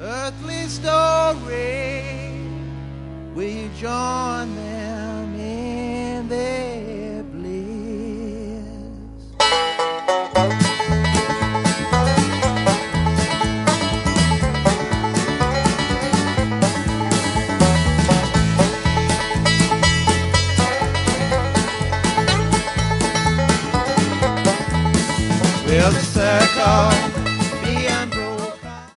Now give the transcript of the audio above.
earthly story. Will you join them in their bliss? Build a circle